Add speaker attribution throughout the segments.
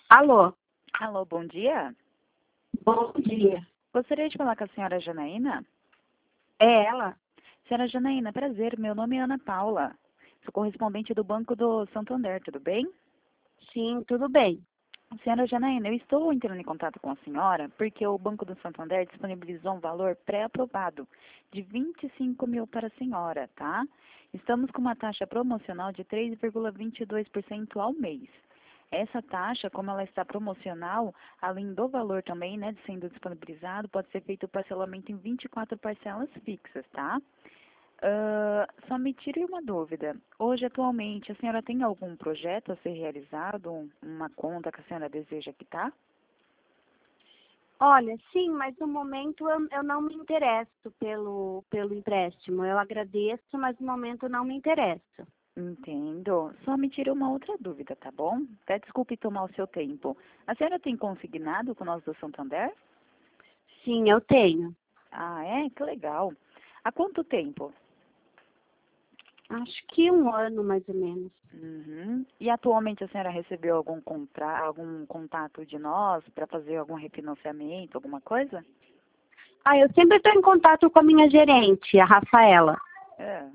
Speaker 1: Alô,
Speaker 2: Alô, bom dia.
Speaker 1: bom dia.
Speaker 2: Gostaria de falar com a senhora Janaína.
Speaker 1: É ela?
Speaker 2: Senhora Janaína, prazer. Meu nome é Ana Paula. Sou correspondente do Banco do Santander, tudo bem?
Speaker 1: Sim, tudo bem.
Speaker 2: Senhora Janaína, eu estou entrando em contato com a senhora porque o Banco do Santander disponibilizou um valor pré-aprovado de 25 mil para a senhora, tá? Estamos com uma taxa promocional de 3,22% ao mês. Essa taxa, como ela está promocional, além do valor também, né, de sendo disponibilizado, pode ser feito o parcelamento em 24 parcelas fixas, tá? Só me tire uma dúvida. Hoje, atualmente, a senhora tem algum projeto a ser realizado? Uma conta que a senhora deseja quitar?
Speaker 1: Olha, sim, mas no momento eu não me interesso pelo empréstimo. Eu agradeço, mas no momento não me interesso.
Speaker 2: Entendo. Só me tire uma outra dúvida, tá bom? Até desculpe tomar o seu tempo. A senhora tem consignado com nós do Santander?
Speaker 1: Sim, eu tenho.
Speaker 2: Ah, é? Que legal. Há quanto tempo?
Speaker 1: Acho que um ano, mais ou menos.
Speaker 2: Uhum. E atualmente a senhora recebeu algum contato de nós para fazer algum refinanciamento, alguma coisa?
Speaker 1: Ah, eu sempre estou em contato com a minha gerente, a Rafaela.
Speaker 2: É.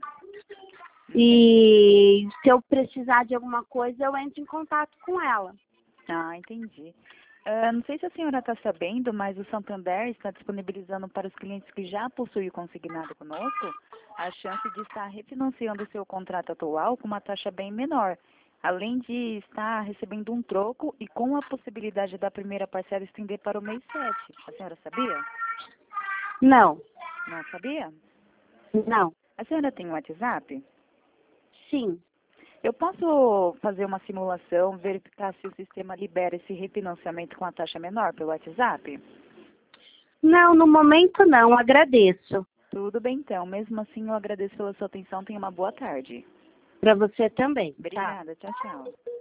Speaker 1: E se eu precisar de alguma coisa, eu entro em contato com ela.
Speaker 2: Ah, entendi. Não sei se a senhora está sabendo, mas o Santander está disponibilizando para os clientes que já possuem o consignado conosco a chance de estar refinanciando o seu contrato atual com uma taxa bem menor, além de estar recebendo um troco e com a possibilidade da primeira parcela estender para o mês 7. A senhora sabia?
Speaker 1: Não,
Speaker 2: Não sabia?
Speaker 1: não.
Speaker 2: A senhora tem um WhatsApp?
Speaker 1: Sim.
Speaker 2: Eu posso fazer uma simulação, verificar se o sistema libera esse refinanciamento com a taxa menor pelo WhatsApp?
Speaker 1: Não, no momento não, agradeço.
Speaker 2: Tudo bem, então. Mesmo assim, eu agradeço pela sua atenção. Tenha uma boa tarde.
Speaker 1: Para você também. Tá.
Speaker 2: Obrigada. Tchau, tchau.